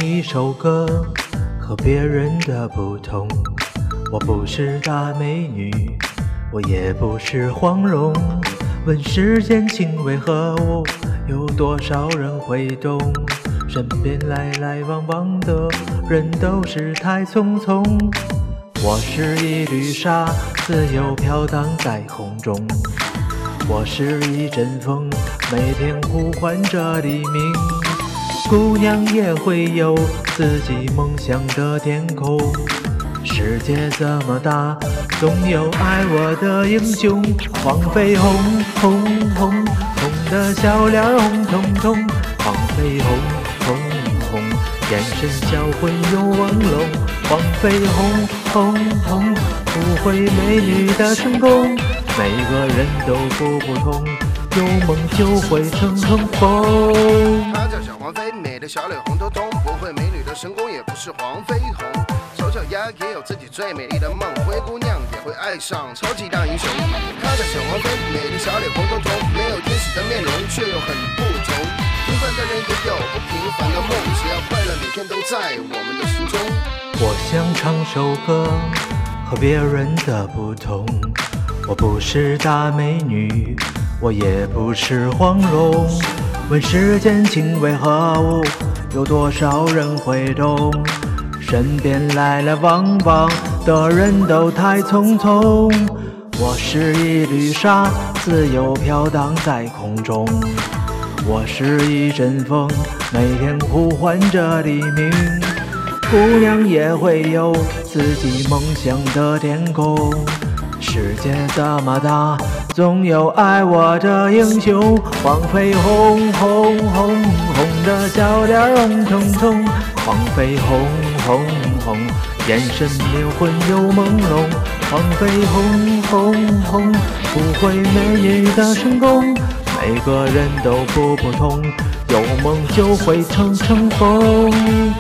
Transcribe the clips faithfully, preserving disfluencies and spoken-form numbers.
一首歌，和别人的不同。我不是大美女，我也不是黄蓉。问世间情为何物，有多少人会懂？身边来来往往的人都是太匆匆。我是一缕沙，自由飘荡在空中。我是一阵风，每天呼唤着黎明。姑娘也会有自己梦想的天空。世界这么大，总有爱我的英雄。黄飞鸿，红红红的笑脸红彤彤。黄飞鸿，红红眼神销魂又朦胧。黄飞鸿，红红不会美女的成功。每个人都不不同，有梦就会乘乘风。 她叫小黄飞，美的小脸红彤彤，不会美女的神功，也不是黄飞鸿。丑小鸭也有自己最美丽的梦，灰姑娘也会爱上超级大英雄。她叫小黄飞，美的小脸红彤彤，没有天使的面容，却又很不同。平凡的人也有不平凡的梦，只要快乐每天都在我们的心中。 我想唱首歌，和别人的不同。我不是大美女，我也不是黄蓉。问世间情为何物，有多少人会懂？身边来来往往的人都太匆匆。我是一缕沙，自由飘荡在空中。我是一阵风，每天呼唤着黎明。姑娘也会有自己梦想的天空。世界这么大，总有爱我的英雄。黄飞鸿，红红红的笑脸红彤彤。黄飞鸿，红红眼神灵魂又朦胧。黄飞鸿，红红不会美女的成功。每个人都不不同，有梦就会乘乘风。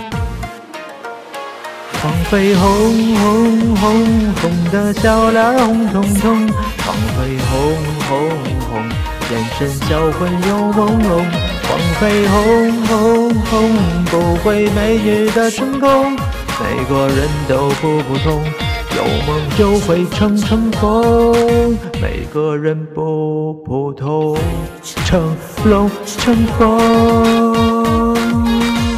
黄飞鸿，红红红的笑脸红彤彤。黄飞鸿，红红眼神销魂又朦胧。黄飞鸿，红红不会美女的成功。每个人都不不同，有梦就会乘乘风。每个人不不同，乘龙乘凤。